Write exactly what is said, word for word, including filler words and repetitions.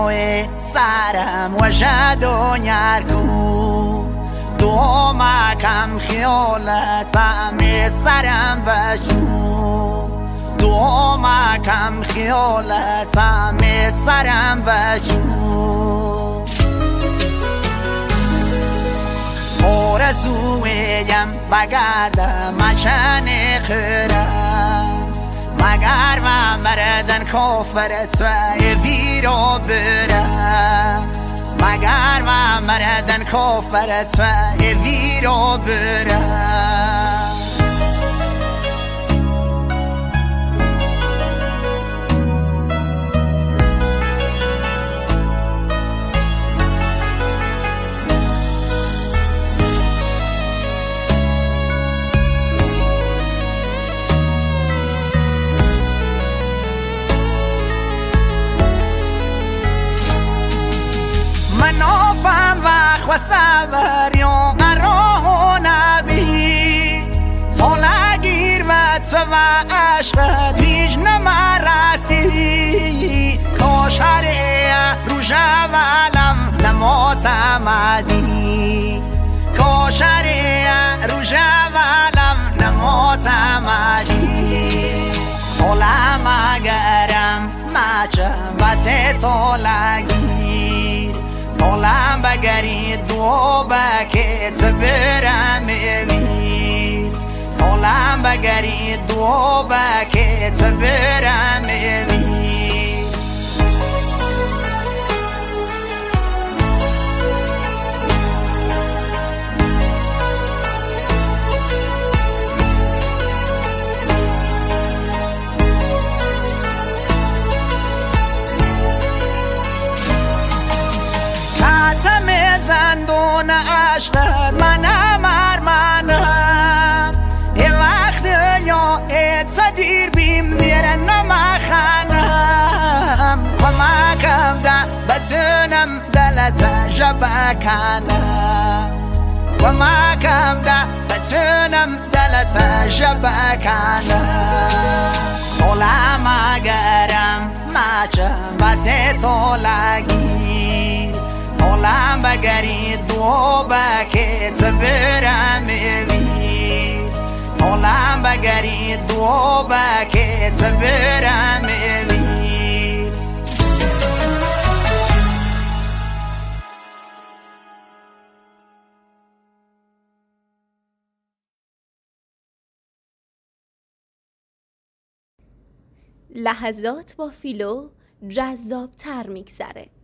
آرزوی سرم و دنیا کو دو مکم خیالتم سرم و شو دو مکم خیالتم سرم و شو آرزویم بگردم مشن خیرم مگر من مردن کافرت و ویرا برم مگر من مردن کافرت و ویرا برم نافم وقت و سبریان قراه نبی سالگیر و تو و عشقت بیش نمرسی کاشره روش ولم نماتمدی کاشره روش ولم نماتمدی سالم اگرم مچم و تطالگیر سالم بگری دو بکت برم امیر سالم بگری دو بکت برم امیر زندون عشقت منم ارمنم یه وقت یا ات دیر بیم میره نمخنم کمکم ده بتونم دلت جبکنم کمکم ده بتونم دلت جبکنم سالم اگرم مچم و تطالگیر سالم بگری دو بکت برم امیر سالم بگری دو بکت برم امیر لحظات با فیلو جذاب تر میگذره.